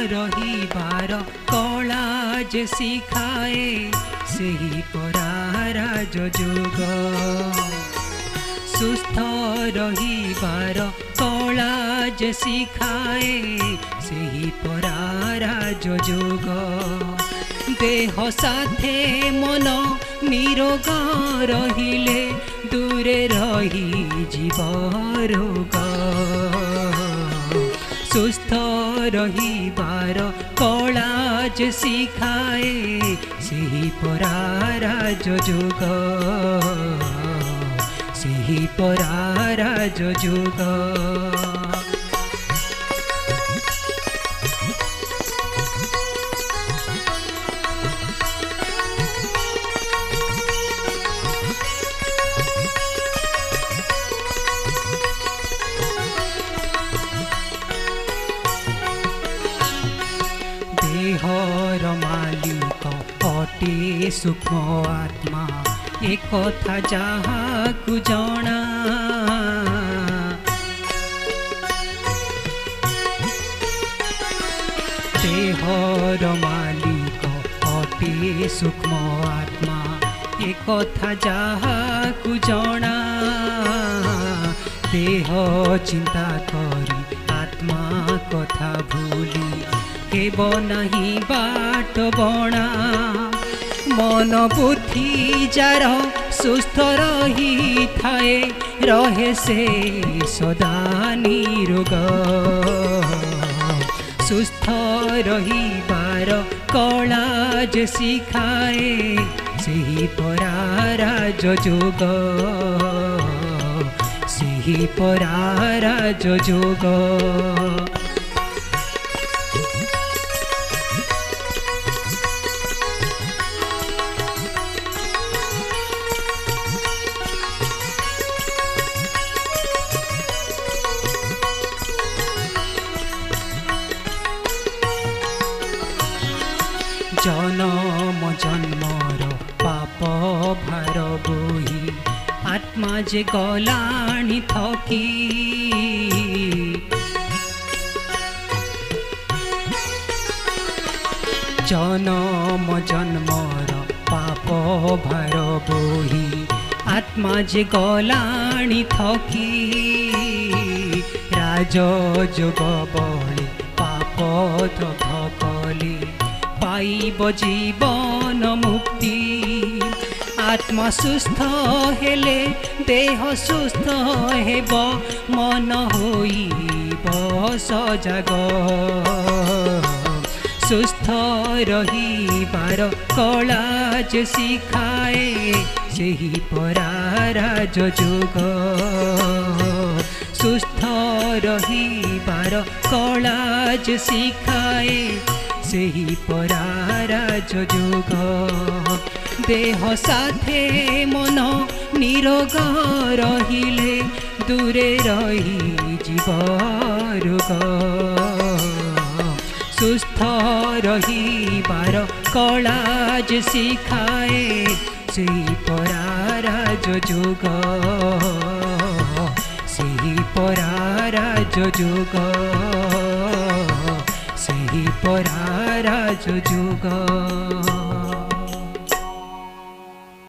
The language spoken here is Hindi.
रहिबार कला जे शिखाए सेही परा राजयोग। सुस्थ रहिबार कला जे शिखाए सेही परा राजयोग। देह साथे मन निरोग रहिले दूरे रही जीव रोग। सुस्थ रहिबार कला जे शिखाए सेही परा राजयोग। सेही परा राजयोग। देहर मालिक अटे सूक्ष्म आत्मा एक कथा जाहाकु जणा। देहर मालिक अटे सूक्ष्म आत्मा एक कथा जाहाकु जणा। देह चिंता करी आत्मा कथा भूली केब नहीं बाट बणा। मन बुद्धि जार सुस्थ रही थाए रहे से सदा निरोग। सुस्थ रहिबार कला जे शिखाए सेही परा राजयोग। सेही परा राजयोग। जन्म जन्मर पाप भार बोही आत्मा जे गलाणी थकी। जन्म जन्मर पाप भार बोही आत्मा जे गलाणी थकी। राजयोग बळे पाप थकली पाइब जीवन मुक्ति। आत्मा सुस्थ हेले देह सुस्थ हेब मन होइब सजग। सुस्थ रहिबार कला जे शिखाए सेही परा राजयोग। सुस्थ रहिबार कला जे शिखाए सेही परा राजयोग। देह साथे मन निरोग रहिले दूरे रही जीव रोग। सुस्थ रहिबार कला जे शिखाए सेही परा राजयोग। सेही परा राजयोग। सेही परा राजयोग।